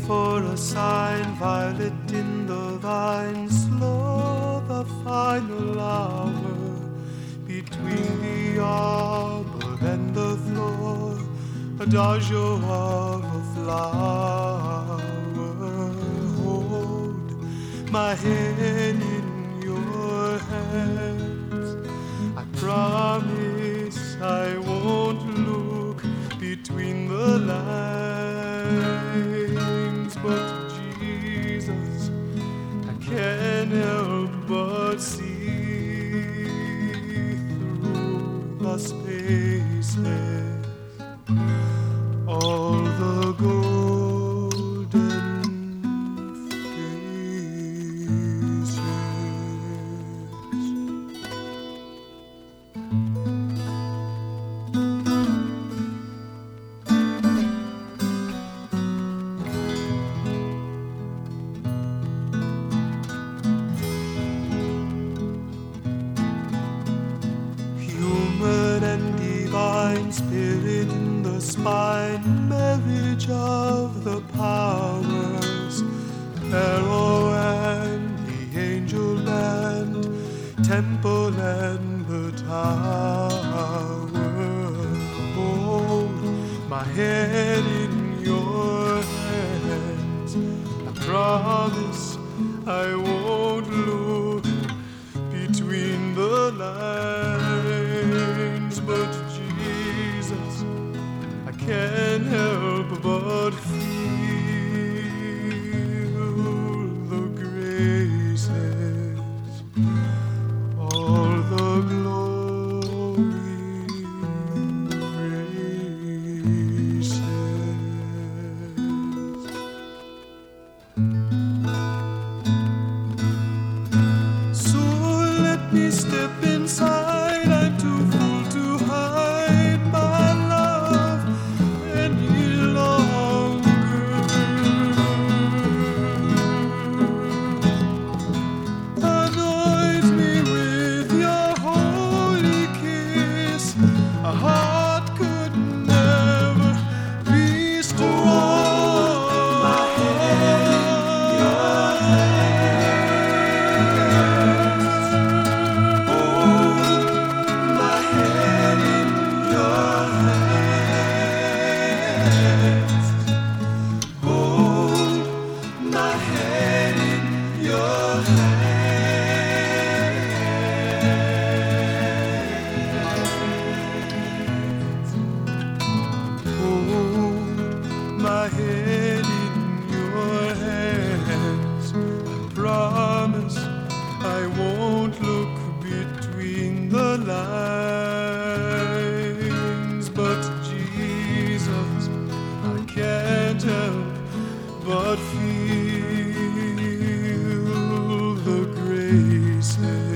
for a sign, violet in the vine, slow the final hour, between the arbor and the floor, adagio of a flower. Hold my head in your hands, I promise I won't look between the lines, but Jesus, I can't help but see through the spaces all the golden faces. Human and divine, spirit in the spine, marriage of the powers, arrow and the angel band, temple and the tower. Hold my head in your hands, I promise I won't look between the lines, but Jesus, I can't help but feel the graces, all the glory graces. So let me step inside, I'm too full to hide my love any longer. Anoint me with your holy kiss, a heart could never be strong. My head in your hands, hold my head in your hands, hold my head in your hands, hold my head in your hands. I promise I won't look between the lines, but Jesus, I can't help but feel the graces.